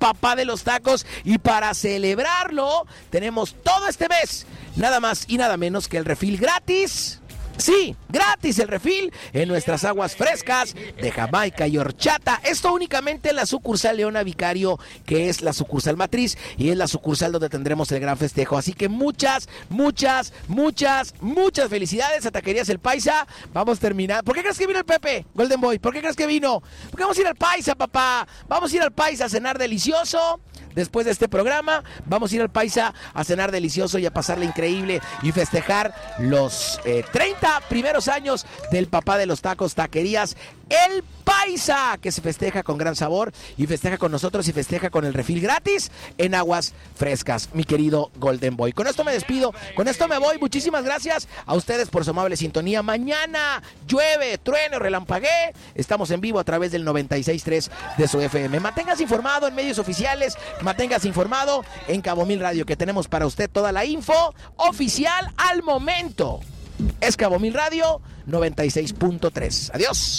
papá de los tacos, y para celebrarlo tenemos todo este mes nada más y nada menos que el refil gratis. Sí, gratis el refil en nuestras aguas frescas de Jamaica y horchata. Esto únicamente en la sucursal Leona Vicario, que es la sucursal matriz y es la sucursal donde tendremos el gran festejo. Así que muchas felicidades a Taquerías El Paisa. Vamos a terminar. ¿Por qué crees que vino el Pepe, Golden Boy? ¿Por qué crees que vino? Porque vamos a ir al Paisa, papá. Vamos a ir al Paisa a cenar delicioso. Después de este programa, vamos a ir al Paisa a cenar delicioso y a pasarle increíble y festejar los 30 primeros años del papá de los tacos, Taquerías El Paisa, que se festeja con gran sabor y festeja con nosotros y festeja con el refil gratis en aguas frescas, mi querido Golden Boy. Con esto me despido, con esto me voy. Muchísimas gracias a ustedes por su amable sintonía. Mañana llueve, trueno, relampaguee. Estamos en vivo a través del 96.3 de su FM. Manténgase informado en medios oficiales, manténgase informado en Cabo Mil Radio, que tenemos para usted toda la info oficial al momento. Es Cabo Mil Radio 96.3. Adiós.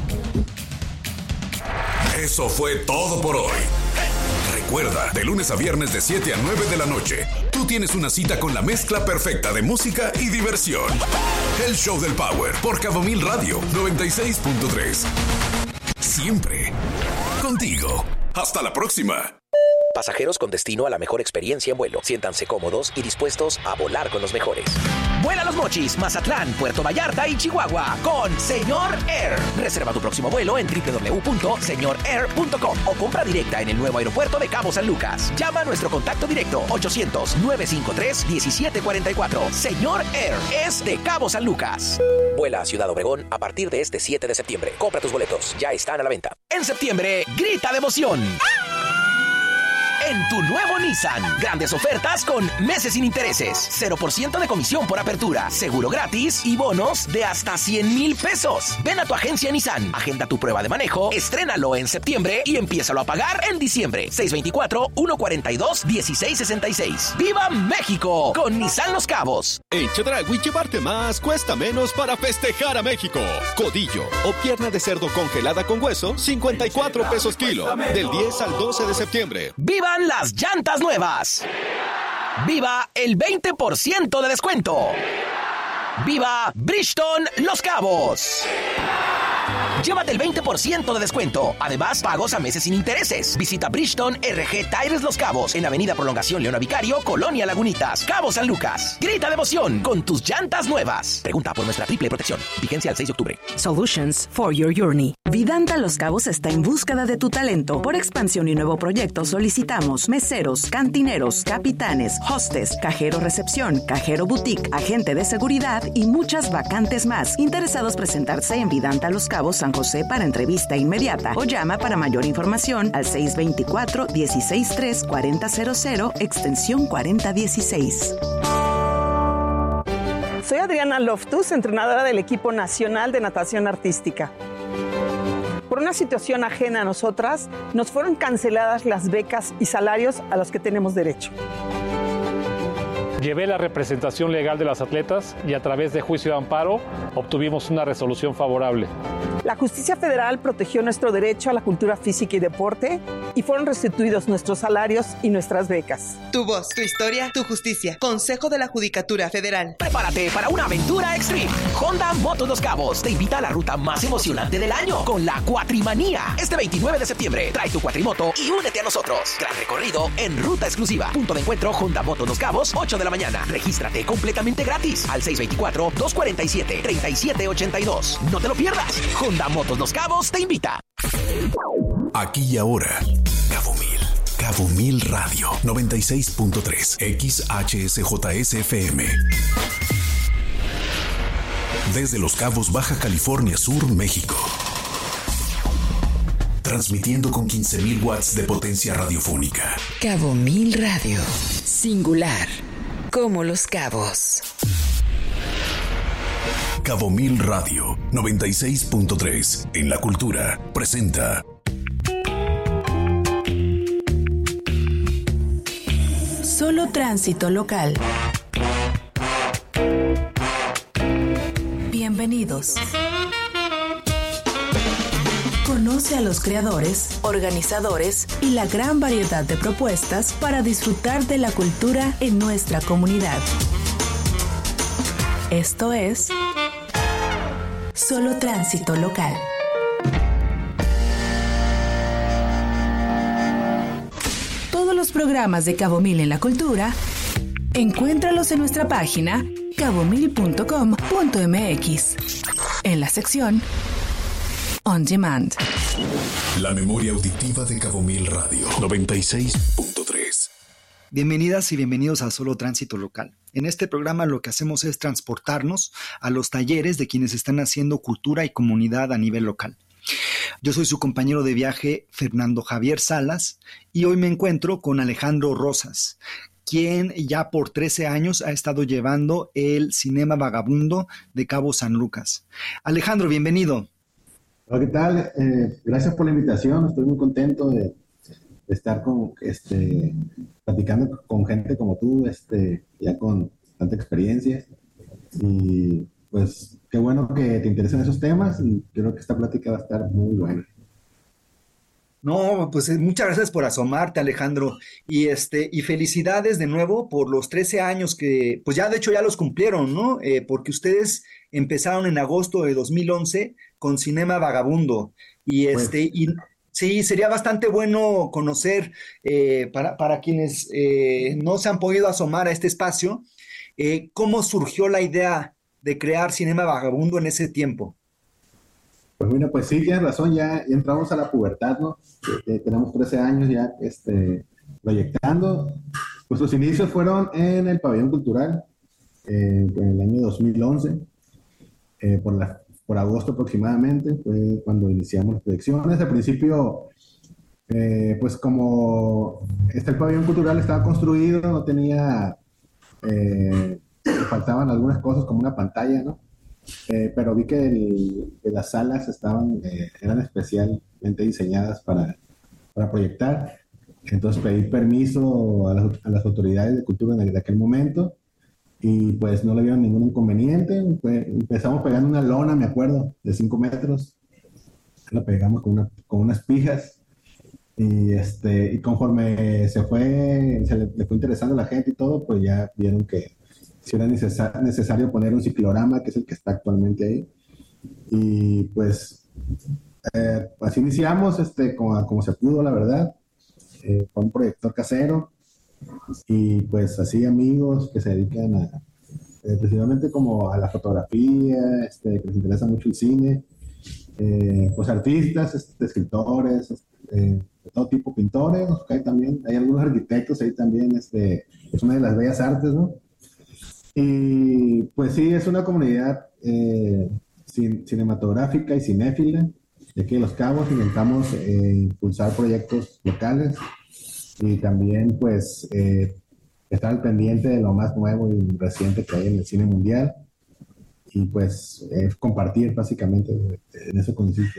Eso fue todo por hoy. Recuerda, de lunes a viernes de 7 a 9 de la noche, tú tienes una cita con la mezcla perfecta de música y diversión. El Show del Power por Cabo Mil Radio 96.3. Siempre contigo. Hasta la próxima. Pasajeros con destino a la mejor experiencia en vuelo. Siéntanse cómodos y dispuestos a volar con los mejores. Vuela a Los Mochis, Mazatlán, Puerto Vallarta y Chihuahua con Señor Air. Reserva tu próximo vuelo en www.señorair.com o compra directa en el nuevo aeropuerto de Cabo San Lucas. Llama a nuestro contacto directo 800-953-1744. Señor Air es de Cabo San Lucas. Vuela a Ciudad Obregón a partir de este 7 de septiembre. Compra tus boletos, ya están a la venta. En septiembre, grita de emoción. En tu nuevo Nissan, grandes ofertas con meses sin intereses, 0% de comisión por apertura, seguro gratis y bonos de hasta 100,000 pesos. Ven a tu agencia Nissan, agenda tu prueba de manejo, estrénalo en septiembre y empiézalo a pagar en diciembre. 624-142-1666. ¡Viva México! Con Nissan Los Cabos. En Chedraui, llevarte más cuesta menos para festejar a México. Codillo o pierna de cerdo congelada con hueso, 54 pesos kilo. Del 10 al 12 de septiembre. ¡Viva las llantas nuevas! ¡Viva el 20% de descuento! ¡Viva Bridgestone Los Cabos! Llévate el 20% de descuento. Además, pagos a meses sin intereses. Visita Bridgestone RG Tires Los Cabos en Avenida Prolongación Leona Vicario, Colonia Lagunitas, Cabo San Lucas. Grita de emoción con tus llantas nuevas. Pregunta por nuestra triple protección. Vigencia al 6 de octubre. Solutions for your journey. Vidanta Los Cabos está en búsqueda de tu talento. Por expansión y nuevo proyecto solicitamos meseros, cantineros, capitanes, hostes, cajero recepción, cajero boutique, agente de seguridad y muchas vacantes más. Interesados presentarse en Vidanta Los Cabos, San José para entrevista inmediata o llama para mayor información al 624-163-4000, extensión 4016. Soy Adriana Loftus, entrenadora del equipo nacional de natación artística. Por una situación ajena a nosotras, nos fueron canceladas las becas y salarios a los que tenemos derecho. Llevé la representación legal de las atletas y a través de juicio de amparo obtuvimos una resolución favorable. La justicia federal protegió nuestro derecho a la cultura física y deporte y fueron restituidos nuestros salarios y nuestras becas. Tu voz, tu historia, tu justicia. Consejo de la Judicatura Federal. Prepárate para una aventura extreme. Honda Motos Los Cabos te invita a la ruta más emocionante del año con la Cuatrimanía. Este 29 de septiembre, trae tu cuatrimoto y únete a nosotros. Gran recorrido en ruta exclusiva. Punto de encuentro Honda Motos Los Cabos, 8 de la mañana. Regístrate completamente gratis al 624-247-3782. No te lo pierdas. Honda Motos Los Cabos te invita. Aquí y ahora, Cabo Mil Radio 96.3 XHSJSFM. Desde Los Cabos, Baja California Sur, México. Transmitiendo con 15,000 watts de potencia radiofónica. Cabo Mil Radio. Singular. Como Los Cabos. Cabo Mil Radio 96.3 en la cultura presenta Solo tránsito local. Bienvenidos. Conoce a los creadores, organizadores y la gran variedad de propuestas para disfrutar de la cultura en nuestra comunidad. Esto es Solo Tránsito Local. Todos los programas de Cabo Mil en la cultura, encuéntralos en nuestra página cabomil.com.mx, en la sección On Demand. La memoria auditiva de Cabo Mil Radio 96.3. Bienvenidas y bienvenidos a Solo Tránsito Local. En este programa lo que hacemos es transportarnos a los talleres de quienes están haciendo cultura y comunidad a nivel local. Yo soy su compañero de viaje, Fernando Javier Salas, y hoy me encuentro con Alejandro Rosas, quien ya por 13 años ha estado llevando el Cinema Vagabundo de Cabo San Lucas. Alejandro, bienvenido. Hola, ¿qué tal? Gracias por la invitación. Estoy muy contento de estar platicando con gente como tú, ya con tanta experiencia. Y pues qué bueno que te interesen esos temas y creo que esta plática va a estar muy buena. No, pues muchas gracias por asomarte, Alejandro, y felicidades de nuevo por los 13 años que, pues ya de hecho ya los cumplieron, ¿no? Porque ustedes empezaron en agosto de 2011 con Cinema Vagabundo, y sí, sería bastante bueno conocer, para quienes no se han podido asomar a este espacio, cómo surgió la idea de crear Cinema Vagabundo en ese tiempo. Pues mira, pues sí, tienes razón, ya entramos a la pubertad, ¿no? Tenemos 13 años ya proyectando. Pues los inicios fueron en el Pabellón Cultural, en el año 2011, por agosto aproximadamente, fue cuando iniciamos las proyecciones. Al principio, pues como el Pabellón Cultural estaba construido, no tenía, faltaban algunas cosas como una pantalla, ¿no? Pero vi que las salas eran especialmente diseñadas para proyectar. Entonces pedí permiso a las autoridades de cultura de aquel momento y pues no le vieron ningún inconveniente. Empezamos pegando una lona, me acuerdo, de 5 metros. La pegamos con unas pijas y conforme se le fue interesando a la gente y todo, pues ya vieron que si era necesario poner un ciclorama, que es el que está actualmente ahí. Y pues así iniciamos, como se pudo, la verdad, con un proyector casero. Y pues así amigos que se dedican precisamente como a la fotografía, que les interesa mucho el cine, pues artistas, escritores, de todo tipo, pintores, hay algunos arquitectos ahí también, es una de las bellas artes, ¿no? Y pues sí, es una comunidad cinematográfica y cinéfila. De aquí de Los Cabos intentamos impulsar proyectos locales y también pues estar al pendiente de lo más nuevo y reciente que hay en el cine mundial y pues compartir básicamente, en eso consiste.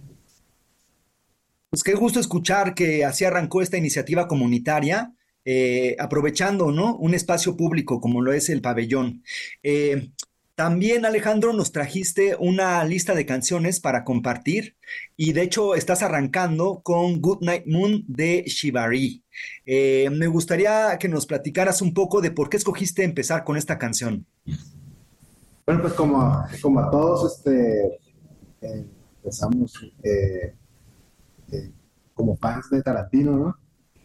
Pues qué gusto escuchar que así arrancó esta iniciativa comunitaria. Aprovechando, ¿no?, un espacio público como lo es el pabellón. También, Alejandro, nos trajiste una lista de canciones para compartir y de hecho estás arrancando con Good Night Moon de Shibari. Me gustaría que nos platicaras un poco de por qué escogiste empezar con esta canción. Bueno, pues como a todos empezamos como fans de Tarantino, ¿no?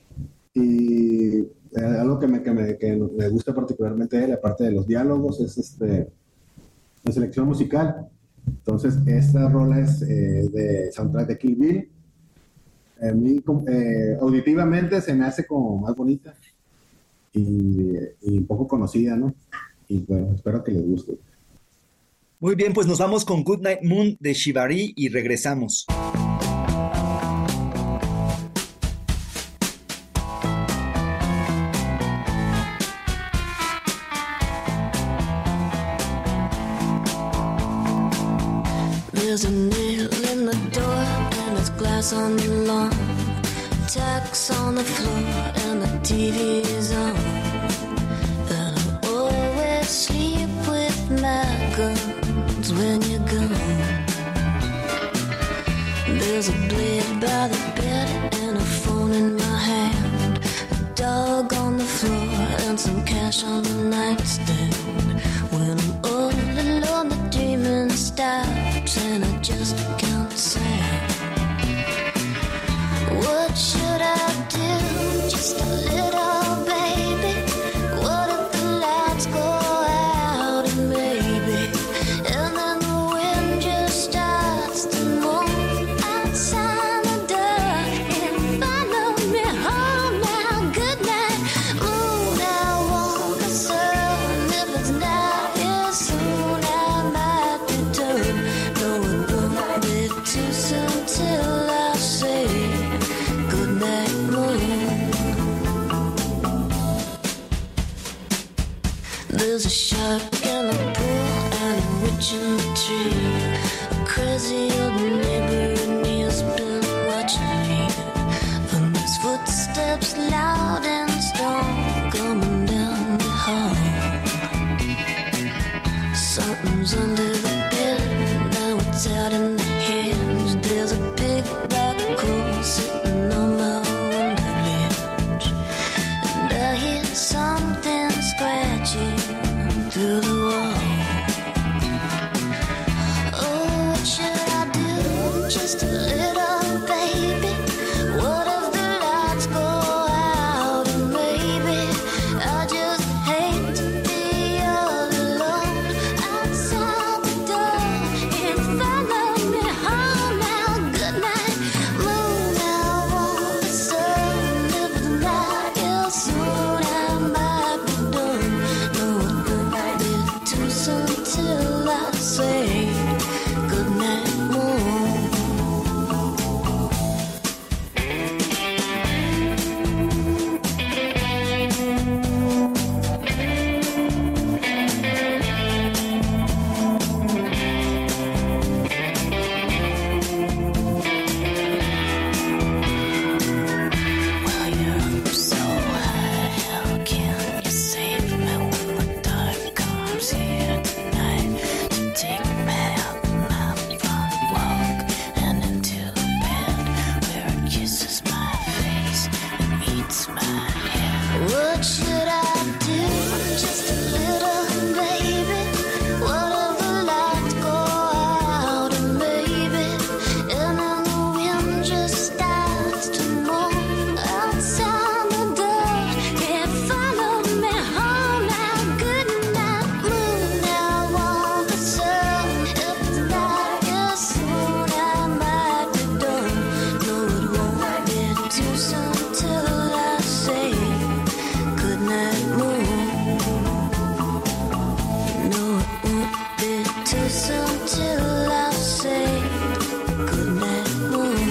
Y algo que me gusta particularmente de él, aparte de los diálogos, es la selección musical. Entonces, esta rola es de soundtrack de Kill Bill. A mí, auditivamente, se me hace como más bonita y un poco conocida, ¿no? Y bueno, espero que les guste. Muy bien, pues nos vamos con Good Night Moon de Shibari y regresamos. There's a nail in the door and there's glass on the lawn, tacks on the floor and the TV's on. And I always sleep with my guns when you're gone. There's There's a blade by the bed and a phone in my hand, a dog on the floor and some cash on the nightstand. When I'm all alone, the dreaming stops and I just count sand. What should I do? Just a little baby. What if the lights go out and maybe, and then the wind just starts to moan outside the door and follow me home now. Good night, moon. I want the sun. If it's not here soon, I might return. No, it won't be too soon till I say good night, moon. There's a shark in the pool and a witch in the tree. A crazy old neighbor and he's been watching me. And there's footsteps loud and strong coming down the hall. Something's under the bed, now it's out in the hands. There's a big black hole sitting on my window ledge, and I hear something scratching through the wall. Oh, what should I do? Just a little baby. What if the lights go out and maybe I just hate to be all alone outside the door and follow me home now. Good night, moon. I want the sun. If it's not here soon, I might be done. No, it won't be too soon till I say good night, moon. While you're up so high, how can you save me when the dark comes here tonight to take me out my front walk and into the bed where it kisses my face and eats my hair? What should I do? Just a little baby. What if the lights go out and maybe, and then the wind just starts to moan outside the door and follow me home now. Good night, moon. I want the sun. If it's not here soon, I might be done. No, it won't be too soon till I say good night, moon. No, it won't be too soon till I say good night, moon.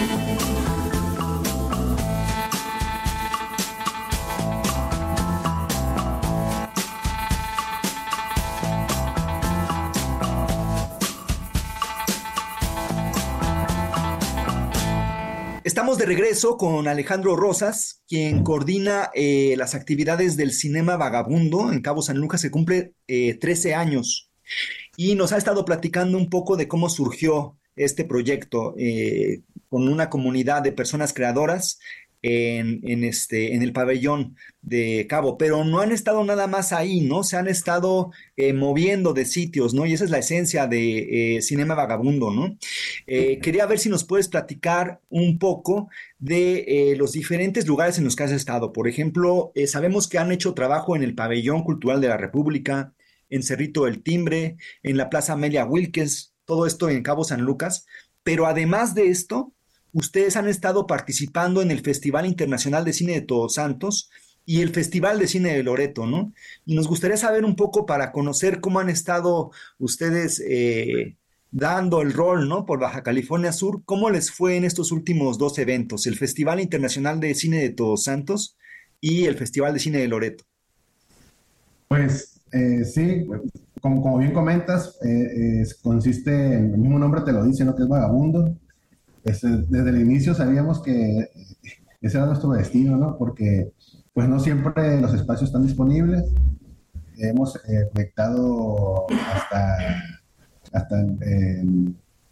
Estamos de regreso con Alejandro Rosas, quien coordina las actividades del Cinema Vagabundo en Cabo San Lucas, que cumple 13 años. Y nos ha estado platicando un poco de cómo surgió este proyecto con una comunidad de personas creadoras en el pabellón de Cabo, pero no han estado nada más ahí, ¿no? Se han estado moviendo de sitios, ¿no? Y esa es la esencia de Cinema Vagabundo, ¿no? Quería ver si nos puedes platicar un poco de los diferentes lugares en los que has estado. Por ejemplo, sabemos que han hecho trabajo en el Pabellón Cultural de la República, en Cerrito del Timbre, en la Plaza Amelia Wilkes, todo esto en Cabo San Lucas, pero además de esto, ustedes han estado participando en el Festival Internacional de Cine de Todos Santos y el Festival de Cine de Loreto, ¿no? Y nos gustaría saber un poco para conocer cómo han estado ustedes dando el rol, ¿no? Por Baja California Sur, ¿cómo les fue en estos últimos dos eventos, el Festival Internacional de Cine de Todos Santos y el Festival de Cine de Loreto? Pues sí, como bien comentas, consiste en el mismo nombre, te lo dice, ¿no? Que es Vagabundo. Desde el inicio sabíamos que ese era nuestro destino, ¿no? Porque pues no siempre los espacios están disponibles. Hemos proyectado hasta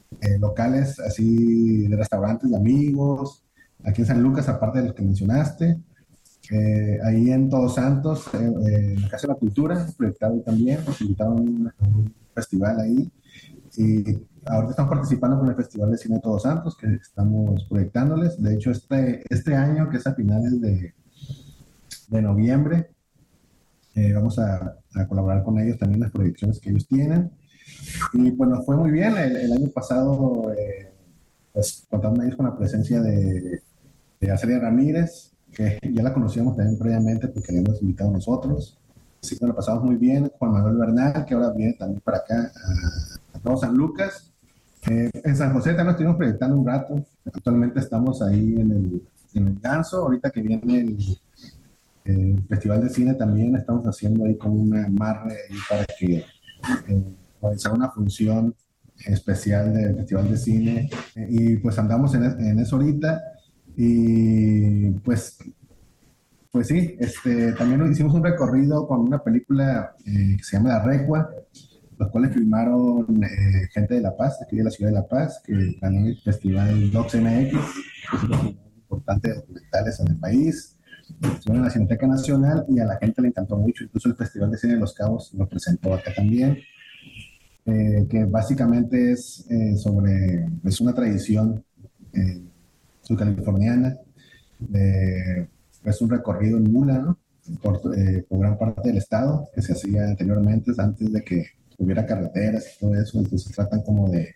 locales así de restaurantes de amigos, aquí en San Lucas, aparte de los que mencionaste. Ahí en Todos Santos, en la Casa de la Cultura, proyectado también, nos invitaron a un festival ahí. Y ahorita estamos participando con el Festival de Cine de Todos Santos, que estamos proyectándoles. De hecho, este año, que es a finales de noviembre, vamos a colaborar con ellos también en las proyecciones que ellos tienen. Y pues nos fue muy bien. El año pasado, pues contamos ellos con la presencia de Acelia Ramírez, que ya la conocíamos también previamente porque le hemos invitado a nosotros. Así que nos la pasamos muy bien. Juan Manuel Bernal, que ahora viene también para acá a todo San Lucas. En San José también nos estuvimos proyectando un rato. Actualmente estamos ahí en el Ganso. Ahorita que viene el Festival de Cine también estamos haciendo ahí como una amarre ahí para que realizar una función especial del Festival de Cine. Y pues andamos en eso ahorita. Y pues sí, también hicimos un recorrido con una película que se llama La Recua, los cuales filmaron gente de La Paz, aquí de la ciudad de La Paz, que ganó el festival DocsMX, que es un festival importante de documentales en el país. Estuvieron en la Cineteca Nacional y a la gente le encantó mucho, incluso el Festival de Cine de Los Cabos lo presentó acá también, que básicamente es una tradición subcaliforniana, es un recorrido en mula, ¿no? por gran parte del estado, que se hacía anteriormente, antes de que hubiera carreteras y todo eso. Entonces tratan como de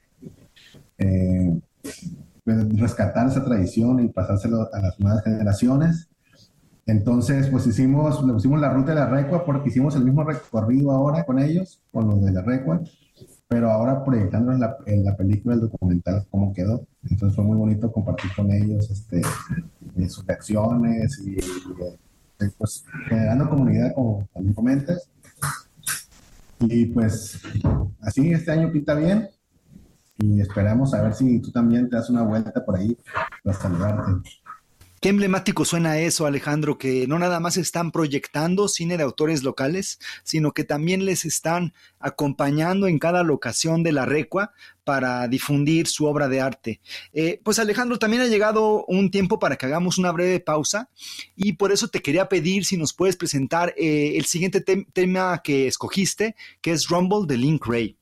rescatar esa tradición y pasárselo a las nuevas generaciones. Entonces, pues le pusimos la ruta de La Recua, porque hicimos el mismo recorrido ahora con ellos, con los de La Recua, pero ahora proyectando en la película, el documental, cómo quedó. Entonces fue muy bonito compartir con ellos sus reacciones y pues generando comunidad, como también comentas. Y pues así este año pinta bien y esperamos a ver si tú también te das una vuelta por ahí para saludarte. Qué emblemático suena eso, Alejandro, que no nada más están proyectando cine de autores locales, sino que también les están acompañando en cada locación de La Recua para difundir su obra de arte. Pues Alejandro, también ha llegado un tiempo para que hagamos una breve pausa y por eso te quería pedir si nos puedes presentar el siguiente tema que escogiste, que es Rumble de Link Wray.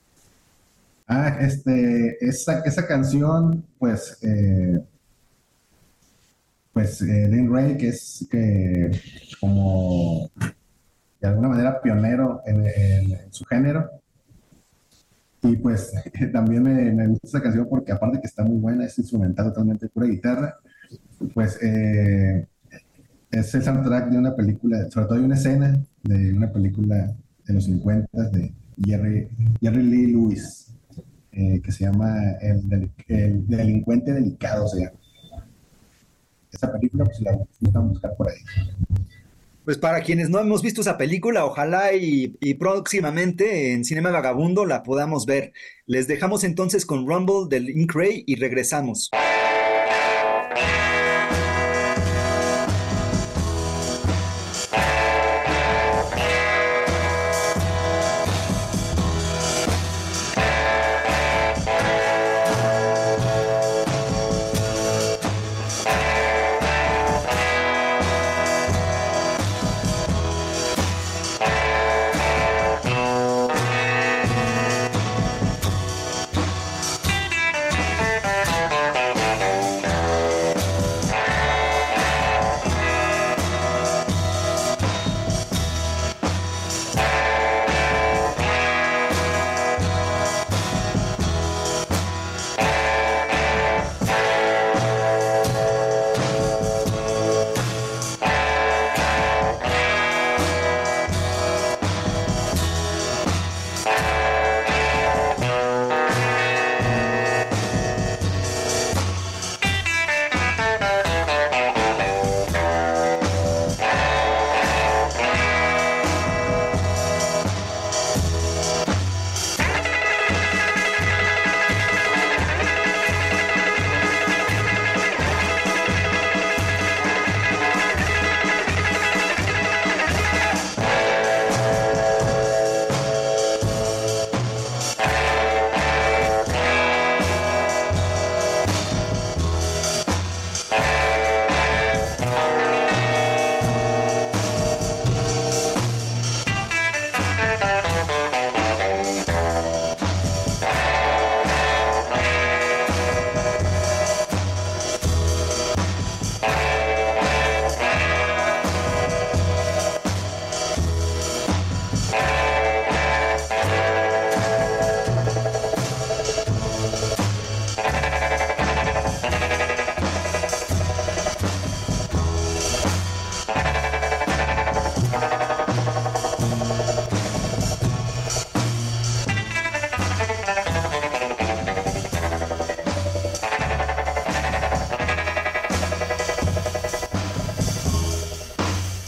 Esa canción, pues Link Wray, que es como de alguna manera pionero en su género, y pues también me gusta esa canción porque aparte que está muy buena, es instrumental, totalmente pura guitarra. Pues es el soundtrack de una película, sobre todo hay una escena de una película de los 50 de Jerry Lee Lewis, que se llama El Delincuente Delicado, se llama. Esa película, pues la buscan buscar por ahí. Pues para quienes no hemos visto esa película, ojalá y próximamente en Cinema Vagabundo la podamos ver. Les dejamos entonces con Rumble del Link Wray y regresamos.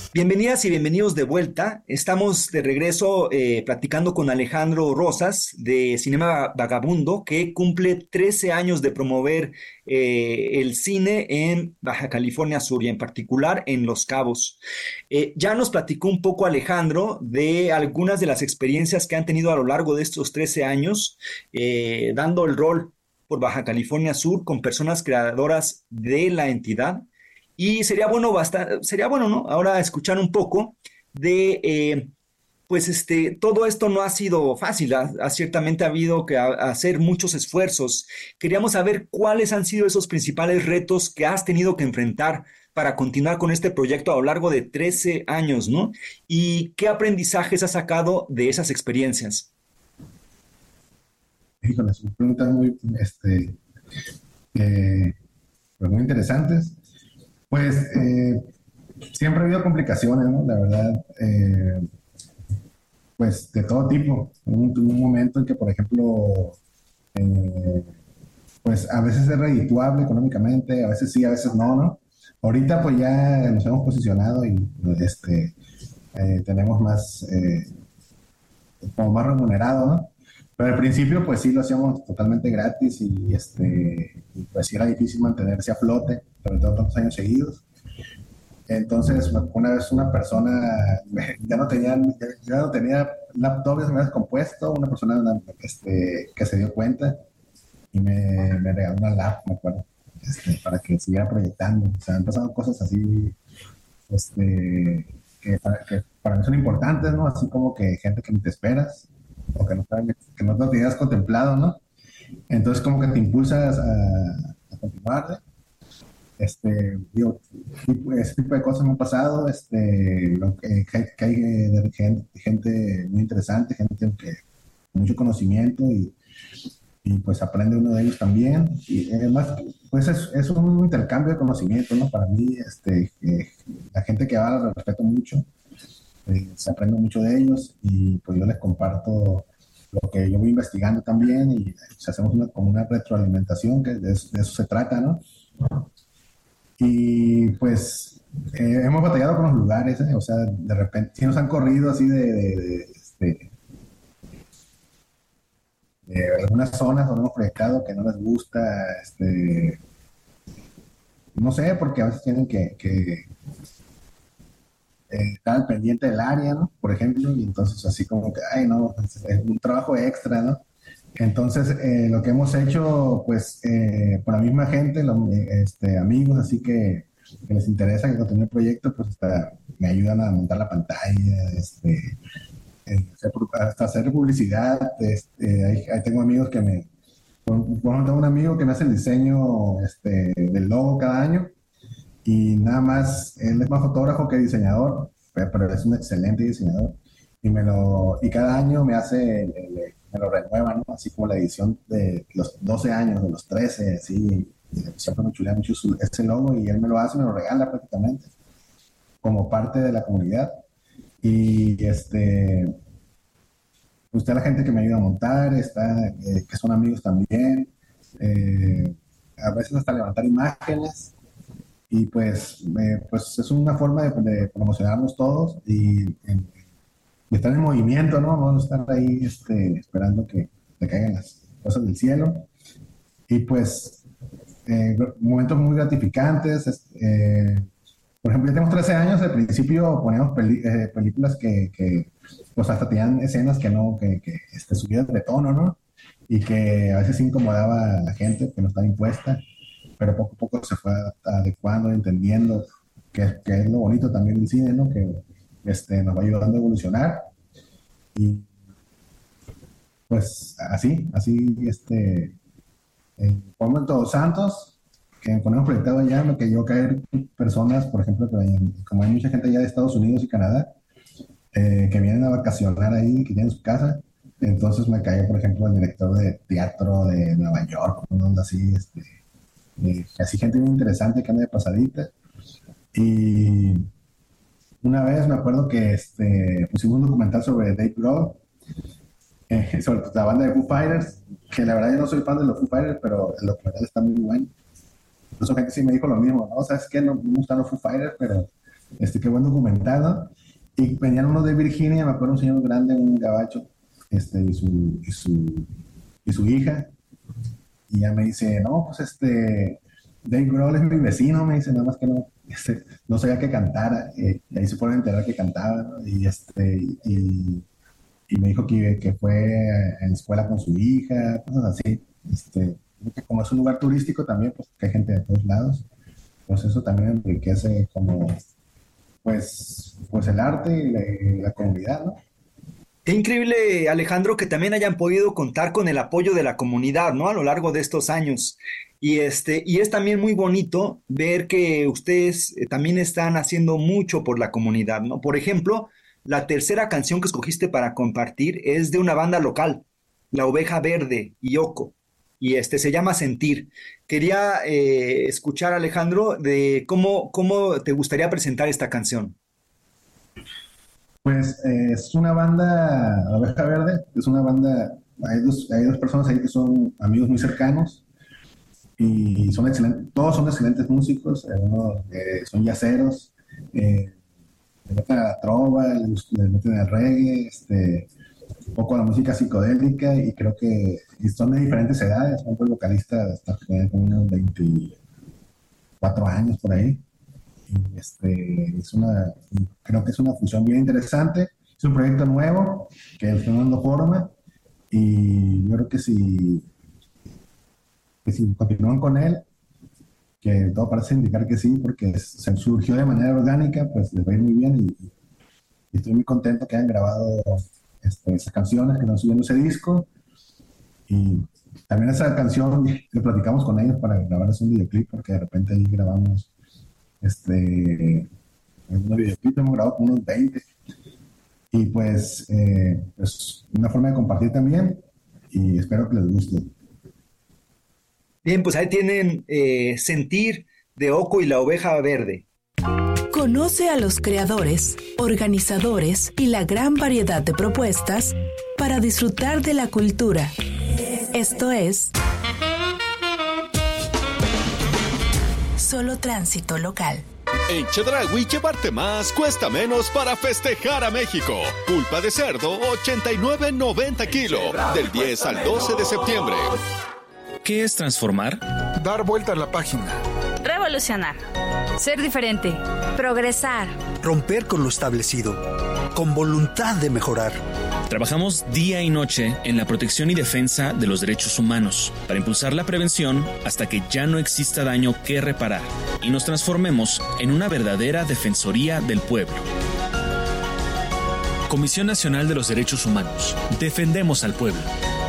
Bienvenidas y bienvenidos de vuelta. Estamos de regreso platicando con Alejandro Rosas de Cinema Vagabundo, que cumple 13 años de promover el cine en Baja California Sur y en particular en Los Cabos. Ya nos platicó un poco Alejandro de algunas de las experiencias que han tenido a lo largo de estos 13 años, dando el rol por Baja California Sur con personas creadoras de la entidad. Y sería bueno, ¿no? Ahora escuchar un poco de, todo esto no ha sido fácil, ciertamente ha habido que hacer muchos esfuerzos. Queríamos saber cuáles han sido esos principales retos que has tenido que enfrentar para continuar con este proyecto a lo largo de 13 años, ¿no? Y qué aprendizajes has sacado de esas experiencias. Híjole, son preguntas muy, pues muy interesantes. Pues siempre ha habido complicaciones, ¿no? La verdad, pues de todo tipo. Hubo un momento en que, por ejemplo, pues a veces es redituable económicamente, a veces sí, a veces no, ¿no? Ahorita pues ya nos hemos posicionado y tenemos más, como más remunerado, ¿no? Pero al principio pues sí lo hacíamos totalmente gratis y pues sí era difícil mantenerse a flote, sobre todo tantos años seguidos. Entonces una vez una persona ya no tenía laptop, se me había descompuesto, una persona que se dio cuenta y me regaló una laptop, me acuerdo, para que siguiera proyectando. O sea, han pasado cosas así que para mí son importantes, ¿no? Así como que gente que ni te esperas o que no te tenías contemplado, ¿no? Entonces como que te impulsas a continuar. Ese tipo de cosas me han pasado, que hay gente muy interesante, gente con mucho conocimiento y pues aprende uno de ellos también. Y además, pues es un intercambio de conocimiento, ¿no? Para mí, la gente que va la respeto mucho, se aprende mucho de ellos y pues yo les comparto lo que yo voy investigando también y pues, hacemos como una retroalimentación, que de eso se trata, ¿no? Y pues hemos batallado con los lugares, o sea, de repente sí nos han corrido así de algunas zonas donde hemos proyectado que no les gusta, no sé, porque a veces tienen que estar al pendiente del área, ¿no? Por ejemplo, y entonces así como que, ay, no, es un trabajo extra, ¿no? Entonces, lo que hemos hecho, pues, por la misma gente, amigos, así que les interesa que continúe el proyecto, pues me ayudan a montar la pantalla, hasta hacer publicidad. Ahí tengo amigos que tengo un amigo que me hace el diseño del logo cada año y nada más, él es más fotógrafo que diseñador, pero es un excelente diseñador y cada año me lo renueva, ¿no? Así como la edición de los 12 años, de los 13, así, siempre me chulea mucho ese logo y él me lo hace, me lo regala prácticamente, como parte de la comunidad. Y usted la gente que me ayuda a montar, que son amigos también, a veces hasta levantar imágenes, y pues es una forma de promocionarnos todos y estar en movimiento, ¿no? No estar ahí esperando que te caigan las cosas del cielo. Y pues, momentos muy gratificantes. Por ejemplo, ya tenemos 13 años, al principio poníamos películas que pues hasta tenían escenas que subidas de tono, ¿no? Y que a veces incomodaba a la gente que no estaba impuesta, pero poco a poco se fue adecuando, entendiendo que es lo bonito también del cine, ¿no? Que nos va ayudando a evolucionar y pues así en Todos Santos, que ponemos proyectado allá, me cayó caer personas, por ejemplo, como hay mucha gente allá de Estados Unidos y Canadá, que vienen a vacacionar ahí, que tienen su casa, entonces me cayó, por ejemplo, el director de teatro de Nueva York, una onda así, así gente muy interesante que anda de pasadita. Y una vez me acuerdo que pusimos un documental sobre Dave Grohl, sobre la banda de Foo Fighters, que la verdad yo no soy fan de los Foo Fighters, pero el documental está muy bueno. Incluso gente sí me dijo lo mismo, ¿no? ¿Sabes qué? No me gustan los Foo Fighters, pero qué buen documental, ¿no? Y venían unos de Virginia, me acuerdo un señor grande, un gabacho, y su hija, y ya me dice, no, pues Dave Grohl es mi vecino, me dice, nada más que no sabía que cantara, y ahí se pueden enterar que cantaba, ¿no? Y me dijo que fue en la escuela con su hija, cosas así. Que como es un lugar turístico también, pues que hay gente de todos lados, pues eso también enriquece como pues el arte y la comunidad, ¿no? Qué increíble, Alejandro, que también hayan podido contar con el apoyo de la comunidad, ¿no? A lo largo de estos años. Y es también muy bonito ver que ustedes también están haciendo mucho por la comunidad, ¿no? Por ejemplo, la tercera canción que escogiste para compartir es de una banda local, La Oveja Verde y Yoko, y se llama Sentir. Quería escuchar, Alejandro, de cómo te gustaría presentar esta canción. Pues es una banda, La Oveja Verde, es una banda, hay dos personas ahí que son amigos muy cercanos y son excelentes, todos son excelentes músicos, son yaceros, le meten a la trova, le meten al reggae, un poco a la música psicodélica, y creo que son de diferentes edades. Un vocalista hasta con unos 24 años por ahí. Y creo que es una fusión bien interesante. Es un proyecto nuevo que está dando forma, y yo creo que si continúan con él, que todo parece indicar que sí, porque se surgió de manera orgánica, pues les va a ir muy bien, y estoy muy contento que hayan grabado esas canciones, que nos subiendo ese disco. Y también esa canción que platicamos con ellos para grabar un videoclip, porque de repente ahí grabamos un videoclip, hemos grabado con unos 20, y pues una forma de compartir también, y espero que les guste. Bien, pues ahí tienen Sentir de Yoko y La Oveja Verde. Conoce a los creadores, organizadores y la gran variedad de propuestas para disfrutar de la cultura. Esto es Solo Tránsito Local. En Chedraui, llevarte más cuesta menos para festejar a México. Pulpa de cerdo, 89.90 kilos, del 10 al 12 de septiembre. ¿Qué es transformar? Dar vuelta a la página. Revolucionar. Ser diferente. Progresar. Romper con lo establecido. Con voluntad de mejorar. Trabajamos día y noche en la protección y defensa de los derechos humanos para impulsar la prevención hasta que ya no exista daño que reparar y nos transformemos en una verdadera defensoría del pueblo. Comisión Nacional de los Derechos Humanos. Defendemos al pueblo.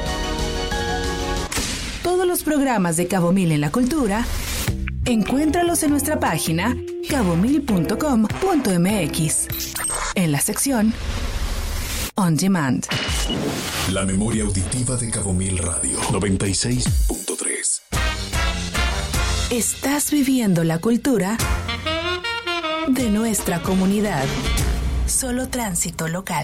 Todos los programas de Cabo Mil en la cultura, encuéntralos en nuestra página cabomil.com.mx, en la sección On Demand. La memoria auditiva de Cabo Mil Radio 96.3. Estás viviendo la cultura de nuestra comunidad. Solo Tránsito Local.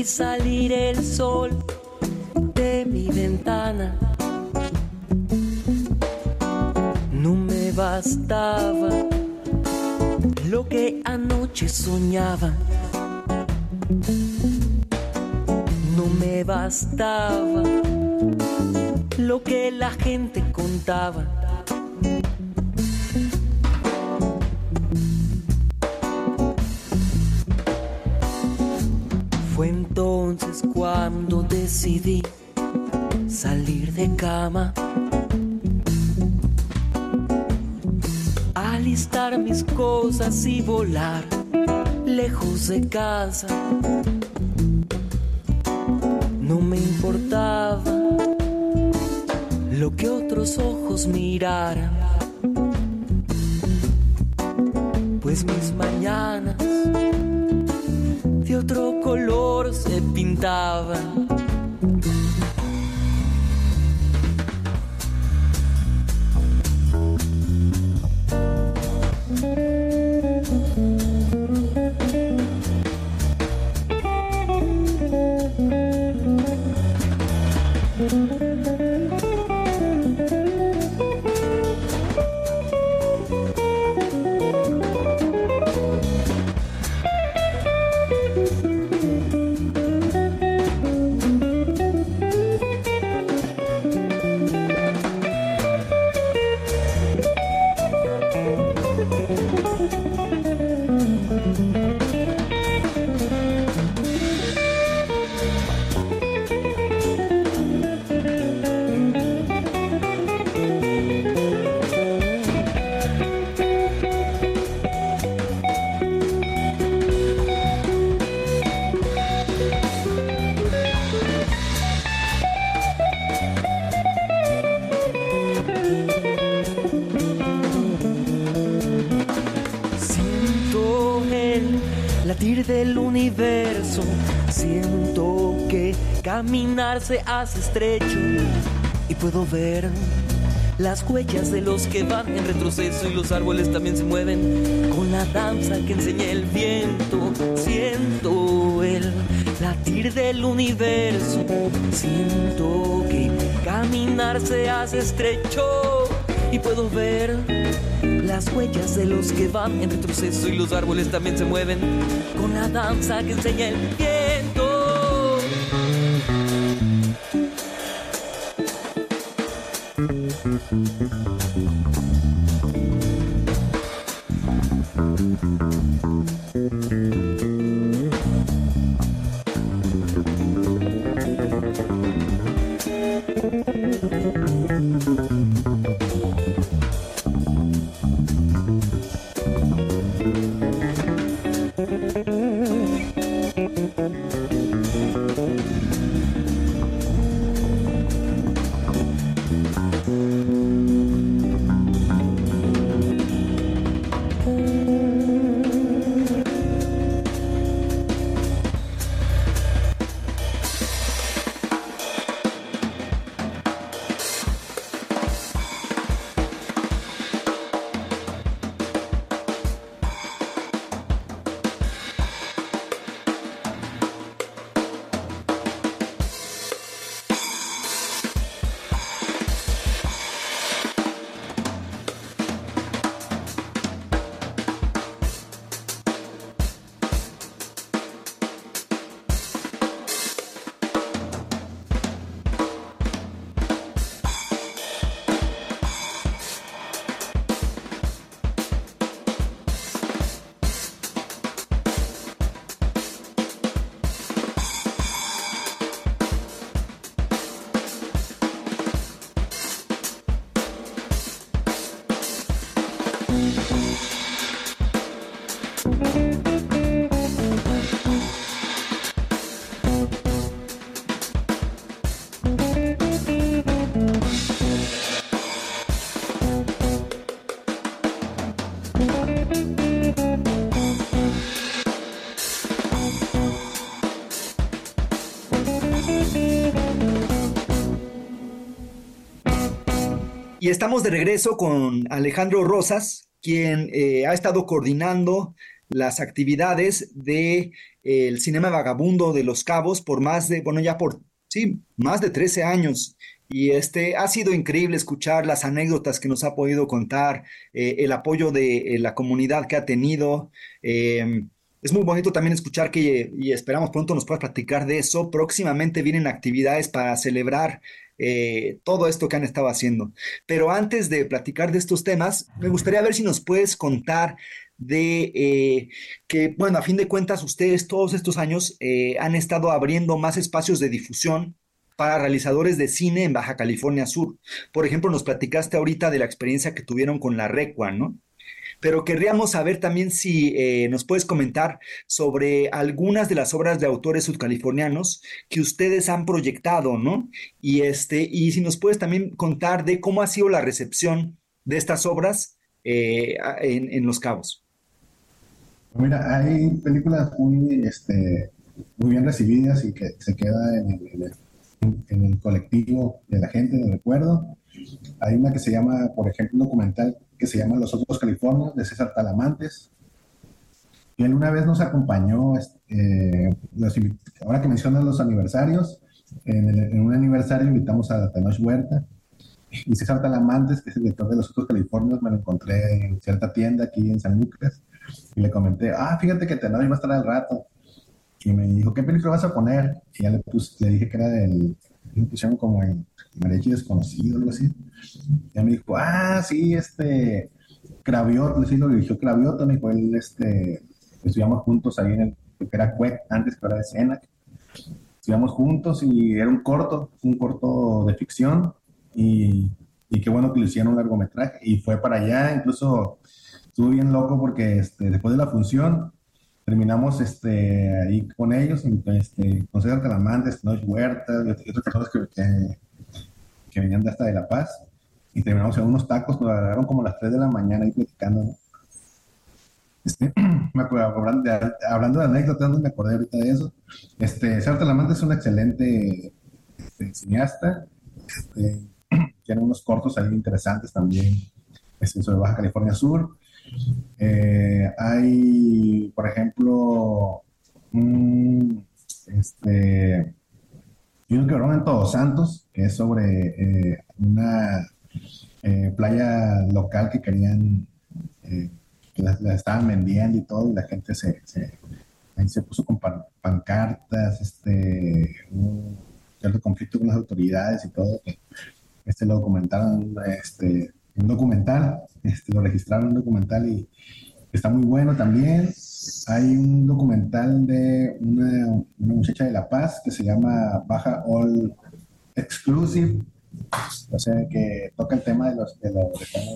salir el sol de mi ventana. No me bastaba lo que anoche soñaba. No me bastaba lo que la gente contaba. Fue entonces cuando decidí salir de cama, alistar mis cosas y volar lejos de casa. No me importaba lo que otros ojos miraran, pues mis mañanas de otro color se pintaban. Del universo, siento que caminar se hace estrecho y puedo ver las huellas de los que van en retroceso y los árboles también se mueven con la danza que enseña el viento. Siento el latir del universo, siento que caminar se hace estrecho y puedo ver las huellas de los que van en retroceso y los árboles también se mueven con la danza que enseña el viento. Y estamos de regreso con Alejandro Rosas, quien ha estado coordinando las actividades de el Cinema Vagabundo de Los Cabos por más de, bueno, ya por, sí, más de 13 años. Y ha sido increíble escuchar las anécdotas que nos ha podido contar, el apoyo de la comunidad que ha tenido. Es muy bonito también escuchar y esperamos pronto nos puedas platicar de eso. Próximamente vienen actividades para celebrar todo esto que han estado haciendo. Pero antes de platicar de estos temas, me gustaría ver si nos puedes contar de que, bueno, a fin de cuentas, ustedes todos estos años han estado abriendo más espacios de difusión para realizadores de cine en Baja California Sur. Por ejemplo, nos platicaste ahorita de la experiencia que tuvieron con la Recua, ¿no? Pero querríamos saber también si nos puedes comentar sobre algunas de las obras de autores sudcalifornianos que ustedes han proyectado, ¿no? Y si nos puedes también contar de cómo ha sido la recepción de estas obras en Los Cabos. Mira, hay películas muy bien recibidas y que se queda en el colectivo de la gente, de recuerdo. Hay una que se llama, por ejemplo, un documental que se llama Los Otros Californios, de César Talamantes. Y él una vez nos acompañó, ahora que mencionan los aniversarios, en un aniversario invitamos a Tenoch Huerta. Y César Talamantes, que es el director de Los Otros Californios, me lo encontré en cierta tienda aquí en San Lucas. Y le comenté, fíjate que Tenoch va a estar al rato. Y me dijo, ¿qué película vas a poner? Y ya le dije que era me pusieron como en Mariachi Desconocido, algo así. Y ya me dijo, sí, Cravioto, sí lo dirigió Cravioto, me dijo, él, estudiamos juntos ahí que era CUEC, antes que ahora de Escena. Estudiamos juntos y era un corto de ficción, y qué bueno que lo hicieron un largometraje, y fue para allá. Incluso estuvo bien loco porque después de la función, terminamos ahí con ellos, con César Talamantes, Tenoch Huerta y otras personas que venían de hasta de La Paz, y terminamos en unos tacos, nos agarraron como a las 3 de la mañana ahí platicando, ¿no? Me acuerdo, hablando de anécdotas, me acordé ahorita de eso. César Talamantes es un excelente cineasta, tiene unos cortos ahí interesantes también, sobre Baja California Sur. Hay, por ejemplo, y uno que hablaron en Todos Santos, que es sobre una playa local que querían, que la estaban vendiendo y todo, y la gente ahí se puso con pancartas, un cierto conflicto con las autoridades y todo. Lo documentaron, un documental, lo registraron en un documental y está muy bueno también. Hay un documental de una muchacha de La Paz que se llama Baja All Exclusive, o sea, que toca el tema de cómo,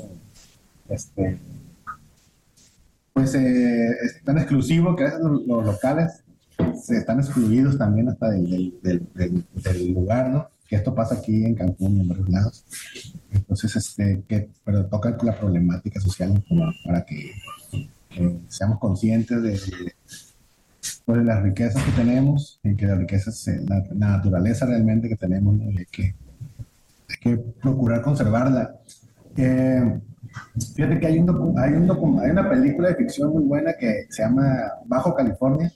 pues es tan exclusivo que a veces los locales se están excluidos también hasta del lugar, ¿no? Que esto pasa aquí en Cancún y en varios lados. Entonces, pero toca la problemática social para que seamos conscientes de las riquezas que tenemos, y que las riquezas, la naturaleza realmente que tenemos, ¿no? Y hay que procurar conservarla. Fíjate que hay una película de ficción muy buena que se llama Bajo California,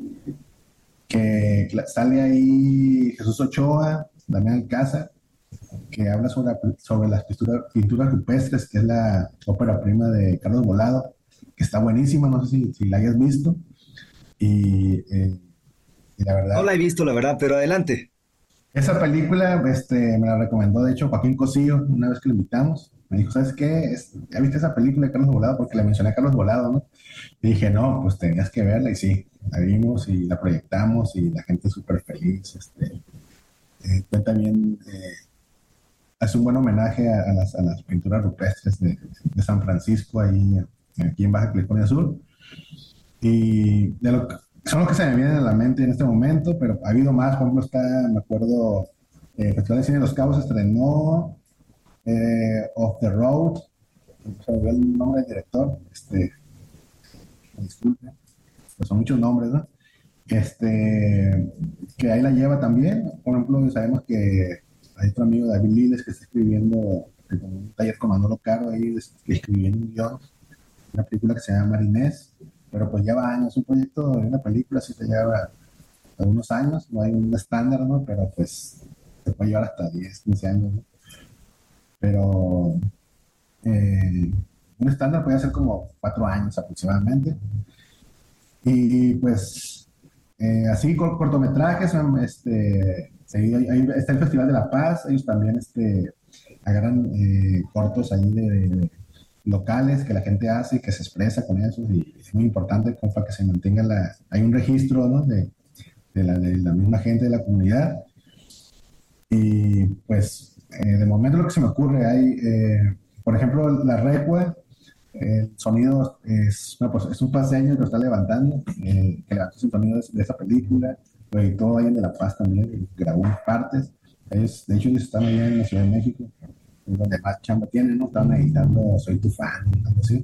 que sale ahí Jesús Ochoa, Damián Alcázar, que habla sobre las pinturas rupestres, que es la ópera prima de Carlos Volado, que está buenísima, no sé si la hayas visto. Y la verdad... No la he visto, la verdad, pero adelante. Esa película me la recomendó, de hecho, Joaquín Cosío, una vez que lo invitamos. Me dijo, ¿sabes qué? ¿Ya viste esa película de Carlos Volado? Porque le mencioné a Carlos Volado, ¿no? Y dije, no, pues tenías que verla, y sí, la vimos y la proyectamos, y la gente súper feliz. Cuenta bien, hace un buen homenaje a las pinturas rupestres de San Francisco, aquí en Baja California Sur. Y son los que se me vienen a la mente en este momento, pero ha habido más. Por ejemplo, me acuerdo, el Festival de Cine de Los Cabos estrenó Off the Road, se me olvidó el nombre del director, disculpe, pues son muchos nombres, ¿no? Que ahí la lleva también. Por ejemplo, sabemos que hay otro amigo, David Liles, que está escribiendo un taller con Manolo Caro ahí, escribiendo un guión, una película que se llama Marinés, que pero pues lleva años. Un proyecto de una película sí te lleva algunos años, no hay un estándar, ¿no? Pero pues te puede llevar hasta 10, 15 años, ¿no? Pero un estándar puede ser como 4 años aproximadamente. Y pues así cortometrajes, está el Festival de la Paz, ellos también agarran cortos ahí de locales que la gente hace y que se expresa con eso, y es muy importante como para que se mantenga hay un registro, ¿no? de la misma gente de la comunidad. Y pues de momento lo que se me ocurre, hay por ejemplo la Recua, el sonido es un paseño que lo está levantando, que levantó el sonido de esa película, lo editó ahí en De La Paz también, y grabó partes. De hecho ellos están allá en la Ciudad de México, donde más chamba tienen, ¿no? Estaban editando Soy Tu Fan, algo así.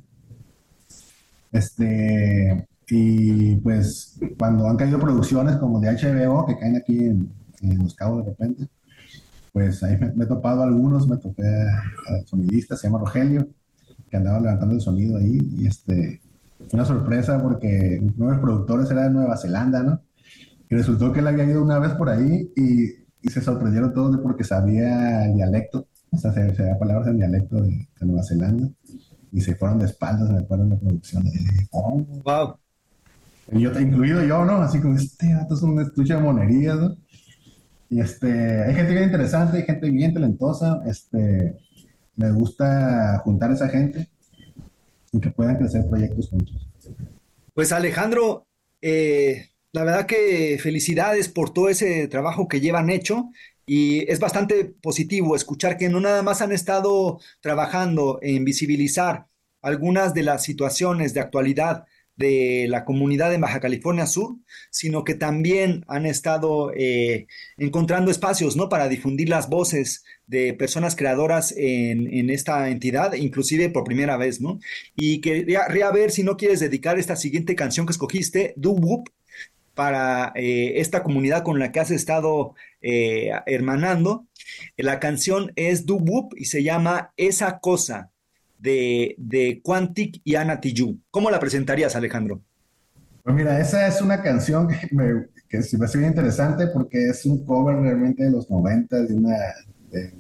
Y pues cuando han caído producciones como de HBO que caen aquí en Los Cabos de repente, pues ahí me he topado algunos, me topé al sonidista, se llama Rogelio, que andaba levantando el sonido ahí, y fue una sorpresa porque uno de los productores era de Nueva Zelanda, ¿no? Y resultó que él había ido una vez por ahí y se sorprendieron todos porque sabía el dialecto, o sea, se sabía palabras en dialecto de Nueva Zelanda, y se fueron de espaldas, me acuerdo, en la producción. ¡Oh, wow! Y incluido yo, ¿no? Así como, vato es un estuche de monerías, ¿no? Y hay gente bien interesante, hay gente bien talentosa, me gusta juntar a esa gente y que puedan crecer proyectos juntos. Pues Alejandro, la verdad que felicidades por todo ese trabajo que llevan hecho, y es bastante positivo escuchar que no nada más han estado trabajando en visibilizar algunas de las situaciones de actualidad de la comunidad de Baja California Sur, sino que también han estado encontrando espacios, ¿no?, para difundir las voces de personas creadoras en esta entidad, inclusive por primera vez, ¿no? Y quería ver si no quieres dedicar esta siguiente canción que escogiste, Doo Wop, para esta comunidad con la que has estado hermanando. La canción es Doo Wop y se llama Esa Cosa, de Quantic y Ana Tijoux. ¿Cómo la presentarías, Alejandro? Pues mira, esa es una canción que me parece bien interesante porque es un cover realmente de los 90 de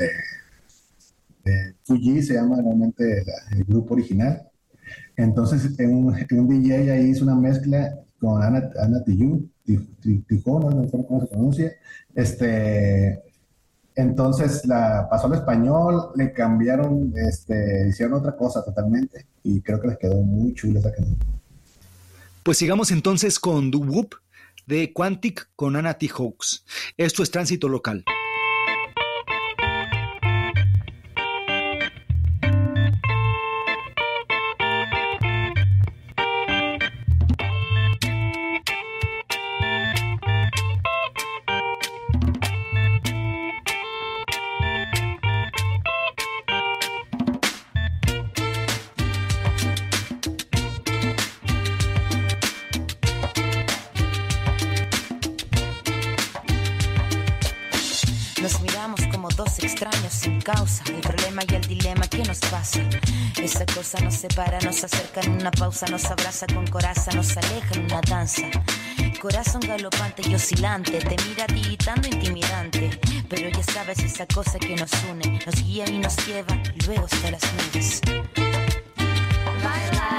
Fuji, se llama realmente el grupo original. Entonces un DJ ahí hizo una mezcla con Ana Tijoux, no sé cómo se pronuncia, entonces la pasó al español, le cambiaron, hicieron otra cosa totalmente, y creo que les quedó muy chula esa canción. Pues sigamos entonces con Doo Wop de Quantic con Ana Tijoux. Esto es Tránsito Local. Nos miramos como dos extraños sin causa, el problema y el dilema, ¿qué nos pasa? Esa cosa nos separa, nos acerca en una pausa, nos abraza con coraza, nos aleja en una danza. Corazón galopante y oscilante, te mira tiritando intimidante, pero ya sabes esa cosa que nos une, nos guía y nos lleva luego hasta las nubes. Baila.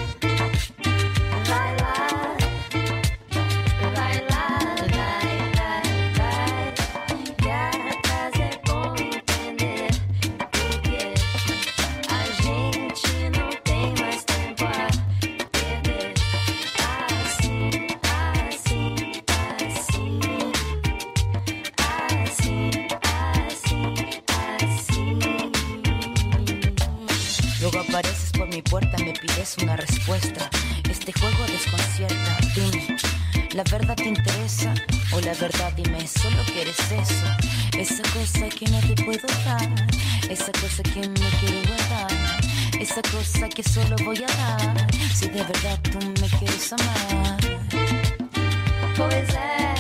Apareces por mi puerta, me pides una respuesta. Este juego desconcierta. Dime, ¿la verdad te interesa? O la verdad, dime, solo quieres eso. Esa cosa que no te puedo dar, esa cosa que me quiero guardar, esa cosa que solo voy a dar si de verdad tú me quieres amar. Pois é,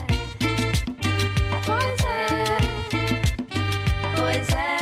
pois é, pois é.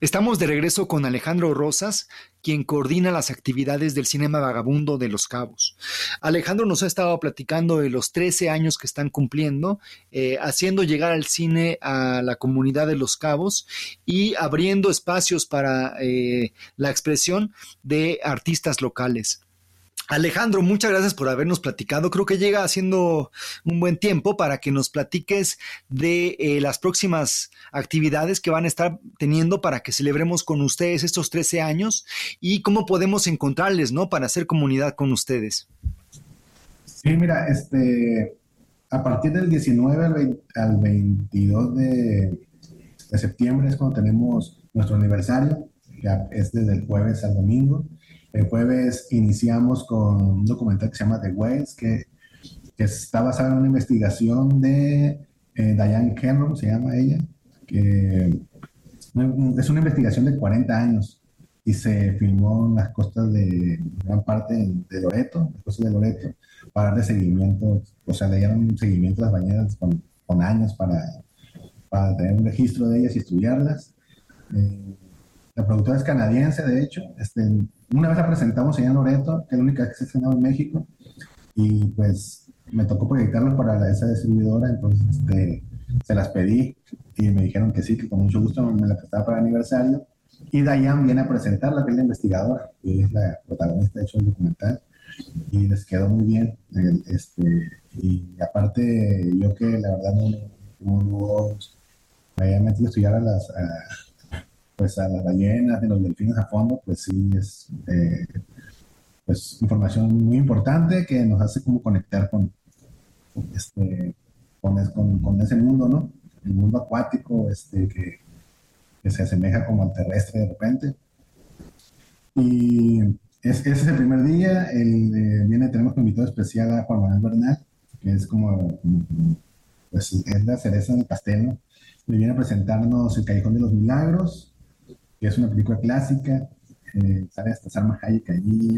Estamos de regreso con Alejandro Rosas, quien coordina las actividades del Cinema Vagabundo de Los Cabos. Alejandro nos ha estado platicando de los 13 años que están cumpliendo, haciendo llegar al cine a la comunidad de Los Cabos y abriendo espacios para la expresión de artistas locales. Alejandro, muchas gracias por habernos platicado. Creo que llega haciendo un buen tiempo para que nos platiques de las próximas actividades que van a estar teniendo para que celebremos con ustedes estos 13 años y cómo podemos encontrarles, ¿no? Para hacer comunidad con ustedes. Sí, mira, a partir del 19 al 22 de septiembre es cuando tenemos nuestro aniversario, que es desde el jueves al domingo. El jueves iniciamos con un documental que se llama The Whales, que está basado en una investigación de Diane Cameron, se llama ella, que es una investigación de 40 años y se filmó en las costas de gran parte de Loreto, las costas de Loreto, para darle seguimiento, o sea, le dieron seguimiento a las bañeras con años para tener un registro de ellas y estudiarlas. La productora es canadiense, de hecho. Una vez la presentamos allá en Loreto, que es la única que se ha estrenado en México, y pues me tocó proyectarlo para esa distribuidora, entonces se las pedí y me dijeron que sí, que con mucho gusto me la prestaba para el aniversario. Y Dayan viene a presentarla, que es la investigadora, que es la protagonista, de hecho, del documental, y les quedó muy bien. Y aparte, yo que la verdad no me había metido a estudiar a las ballenas, de los delfines a fondo, pues sí es pues información muy importante que nos hace como conectar con ese mundo, ¿no? El mundo acuático que se asemeja como al terrestre de repente. Y ese es el primer día. Tenemos un invitado especial a Juan Manuel Bernal, que es pues es la cereza en el pastel, ¿no? Le viene a presentarnos El Callejón de los Milagros, que es una película clásica. Sale hasta Salma Hayek allí.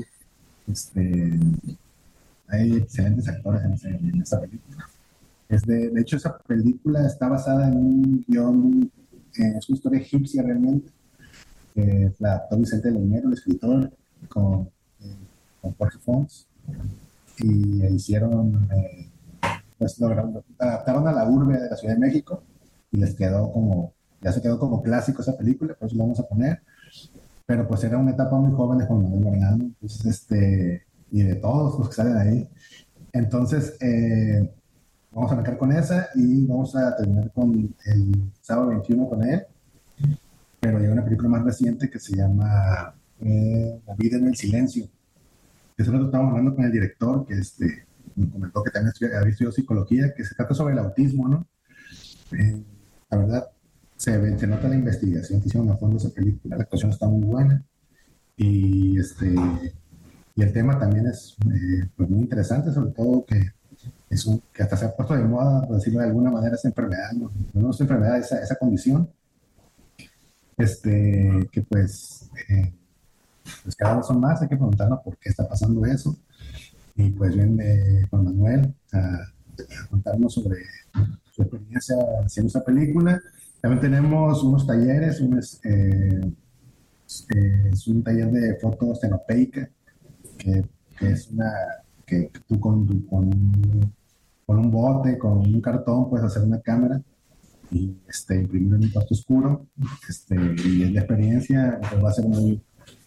Hay excelentes actores en esa película. De hecho, esa película está basada en un guión, es una historia egipcia realmente, que la adaptó Vicente Leñero, el escritor, con Jorge Fons, y hicieron, adaptaron a la urbe de la Ciudad de México, y ya se quedó como clásico esa película, por eso lo vamos a poner. Pero pues era una etapa muy joven de Juan Manuel Bernal, entonces, y de todos los que salen ahí. Entonces, vamos a arrancar con esa y vamos a terminar con el sábado 21 con él. Pero hay una película más reciente que se llama La vida en el silencio. Eso lo estábamos hablando con el director, que me comentó que también había estudiado psicología, que se trata sobre el autismo, ¿no? La verdad, se nota la investigación que hicieron a fondo esa película. La actuación está muy buena y el tema también es pues muy interesante, sobre todo que hasta se ha puesto de moda, por decirlo de alguna manera, esa enfermedad, no es enfermedad, esa condición, que pues cada vez son más. Hay que preguntarnos por qué está pasando eso. Y pues viene Juan Manuel a contarnos sobre su experiencia haciendo esa película. También tenemos unos talleres, es un taller de foto estenopeica, que es que tú con un bote, con un cartón, puedes hacer una cámara y imprimir en un cuarto oscuro, y la experiencia pues, va a ser muy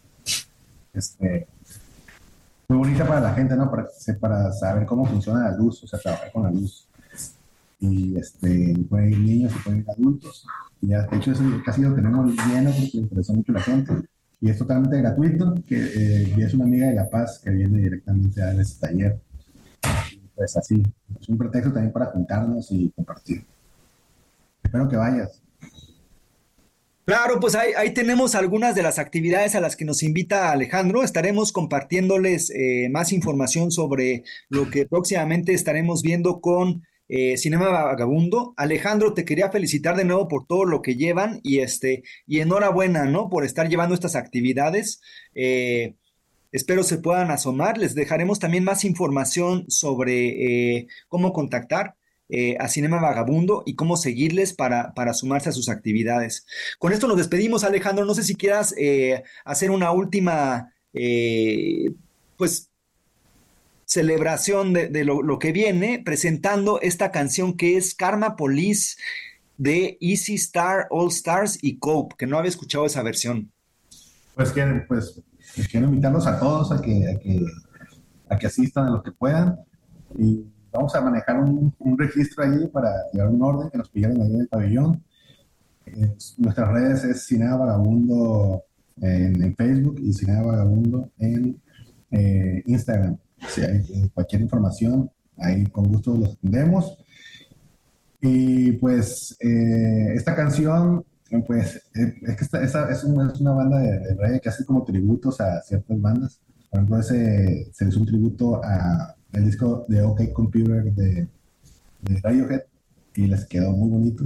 bonita para la gente, ¿no? Para saber cómo funciona la luz, o sea, trabajar con la luz. Y pueden ir niños y pueden ir adultos. Y ya, de hecho, eso casi lo tenemos lleno porque le interesó mucho a la gente. Y es totalmente gratuito, que es una amiga de La Paz que viene directamente a dar ese taller. Y pues así, es un pretexto también para juntarnos y compartir. Espero que vayas. Claro, pues ahí tenemos algunas de las actividades a las que nos invita Alejandro. Estaremos compartiéndoles más información sobre lo que próximamente estaremos viendo con Cinema Vagabundo. Alejandro, te quería felicitar de nuevo por todo lo que llevan y enhorabuena, ¿no? Por estar llevando estas actividades. Espero se puedan asomar. Les dejaremos también más información sobre cómo contactar a Cinema Vagabundo y cómo seguirles para sumarse a sus actividades. Con esto nos despedimos, Alejandro. No sé si quieras hacer una última pues celebración de lo que viene, presentando esta canción que es Karma Police de Easy Star, All Stars y Cope, que no había escuchado esa versión. Pues quiero invitarlos a todos a que asistan a lo que puedan, y vamos a manejar un registro ahí para llevar un orden que nos pidieron ahí en el pabellón. Nuestras redes es Cinema Vagabundo en Facebook y Cinema Vagabundo en Instagram. Si hay cualquier información, ahí con gusto los atendemos. Y pues esta canción, pues es que es una banda de reggae que hace como tributos a ciertas bandas. Por ejemplo, se hizo un tributo a el disco de OK Computer de Radiohead y les quedó muy bonito.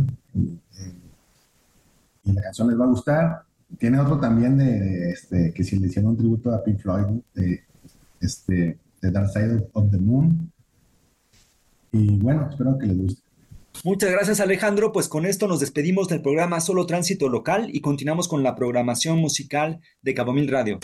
Y la canción les va a gustar. Tiene otro también que se le hicieron un tributo a Pink Floyd, ¿no? de Dark Side of the Moon. Y bueno, espero que les guste. Muchas gracias, Alejandro. Pues con esto nos despedimos del programa Solo Tránsito Local y continuamos con la programación musical de Cabo Mil Radio.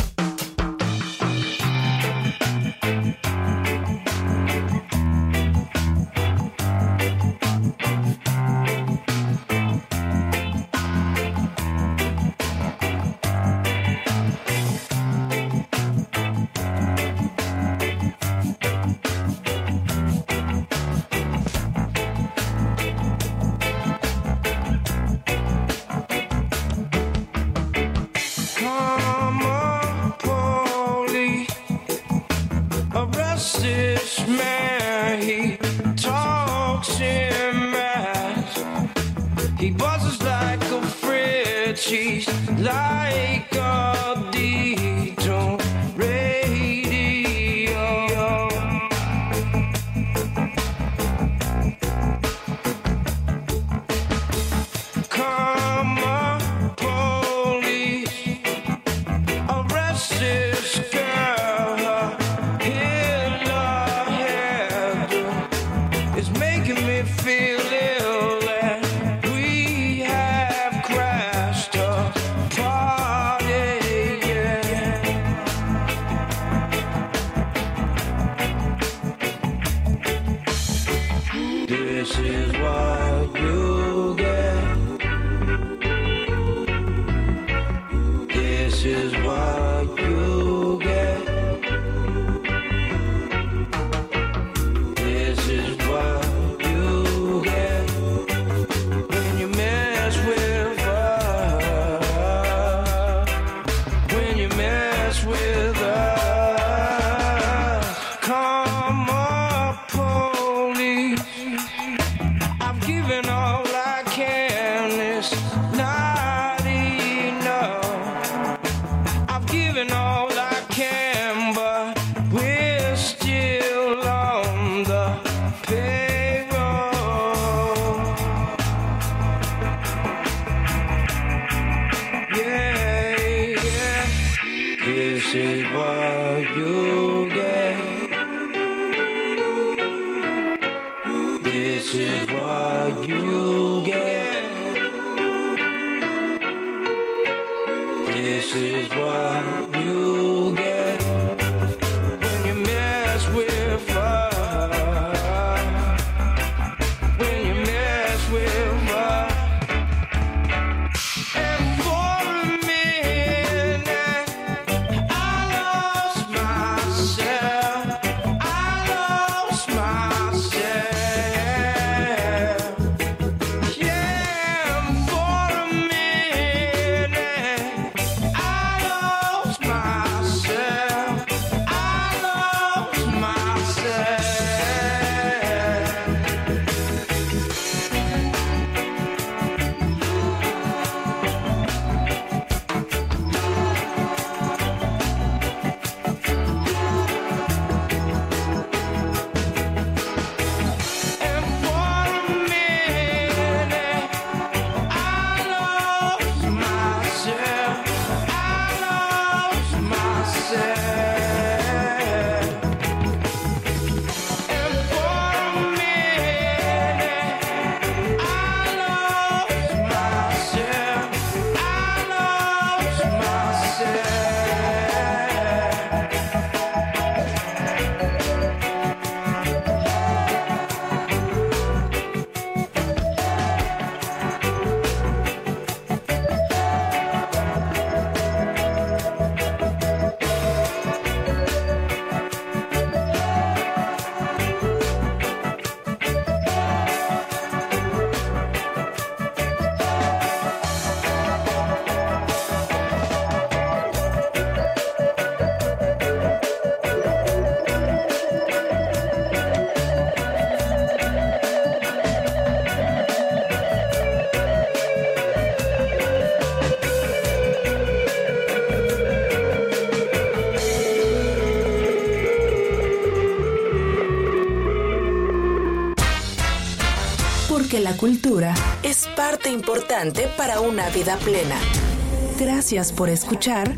porque la cultura es parte importante para una vida plena. Gracias por escuchar.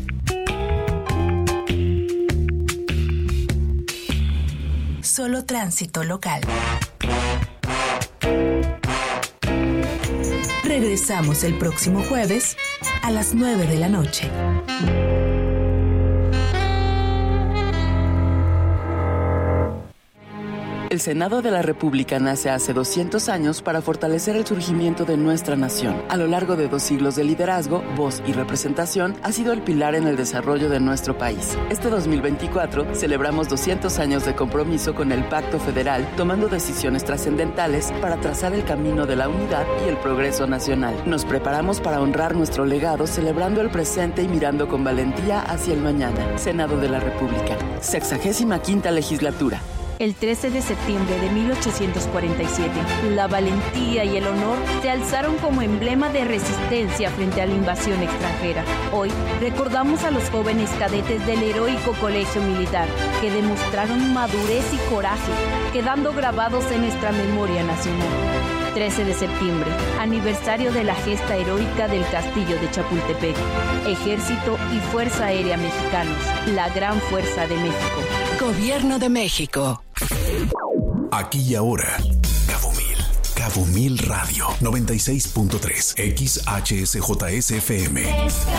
Solo Tránsito Local. Regresamos el próximo jueves a las 9 de la noche. El Senado de la República nace hace 200 años para fortalecer el surgimiento de nuestra nación. A lo largo de 2 siglos de liderazgo, voz y representación, ha sido el pilar en el desarrollo de nuestro país. Este 2024 celebramos 200 años de compromiso con el Pacto Federal, tomando decisiones trascendentales para trazar el camino de la unidad y el progreso nacional. Nos preparamos para honrar nuestro legado, celebrando el presente y mirando con valentía hacia el mañana. Senado de la República, 65ª legislatura. El 13 de septiembre de 1847, la valentía y el honor se alzaron como emblema de resistencia frente a la invasión extranjera. Hoy recordamos a los jóvenes cadetes del heroico colegio militar que demostraron madurez y coraje, quedando grabados en nuestra memoria nacional. 13 de septiembre, aniversario de la gesta heroica del Castillo de Chapultepec. Ejército y Fuerza Aérea Mexicanos, la gran fuerza de México. Gobierno de México. Aquí y ahora, Cabo Mil Radio 96.3 XHSJSFM.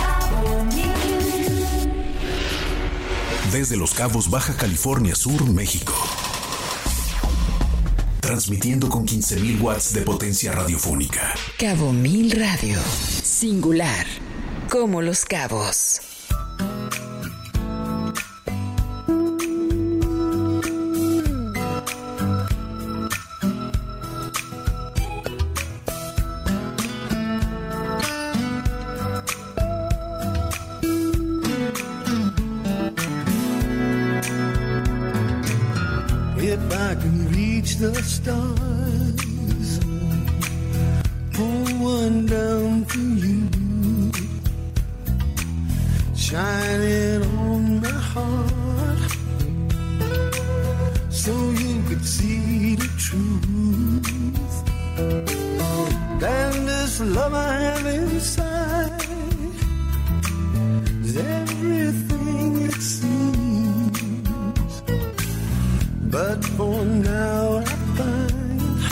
Desde Los Cabos, Baja California Sur, México. Transmitiendo con 15,000 watts de potencia radiofónica. Cabo Mil Radio. Singular. Como Los Cabos. The stars, pull one down for you, shining on my heart, so you could see the truth. And this love I have inside is everything it seems, but for now I find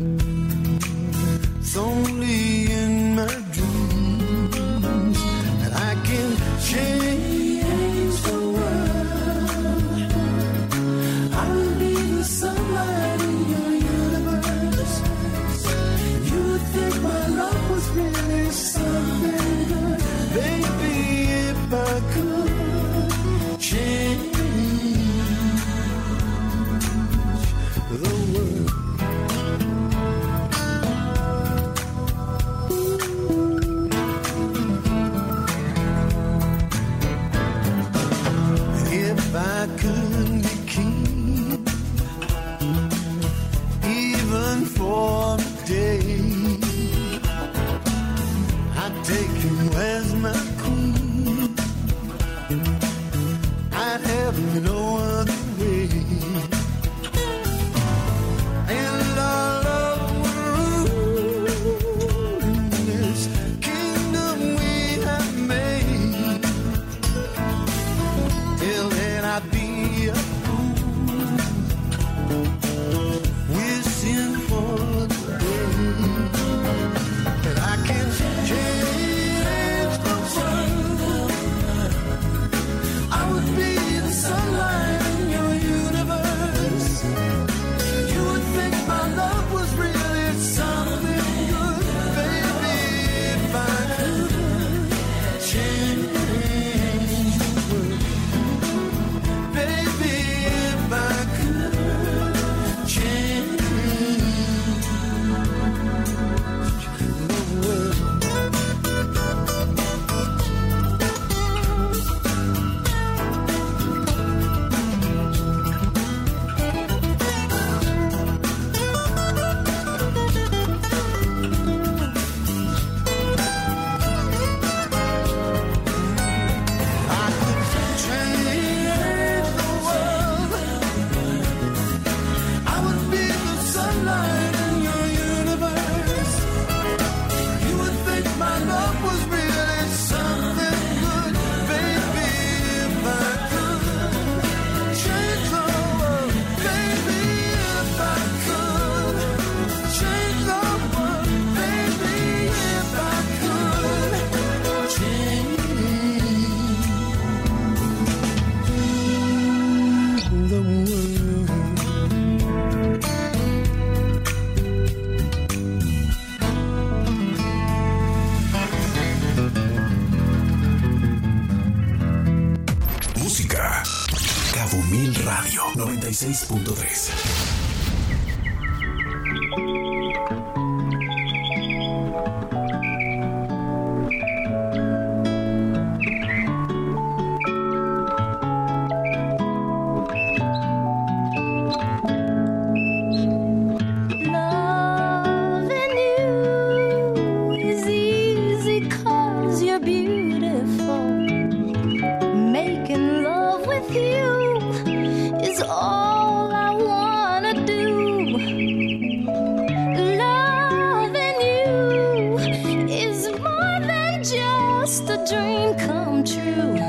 it's only in my dreams that I can change the world. I'll be the sunlight in your universe. You would think my love was really something good. Baby, if I could change the world. If I could be king, even for a day, I'd take you as my queen. I'd have no other way. And our love would rule in this kingdom we have made. Till then I'd be a fool, wishing for the day that I can change the world. I would be the sunlight in your universe. You would think my love was really something good. Baby, if I could change the world. Baby, 1000 Radio 96.3. Just a dream come true.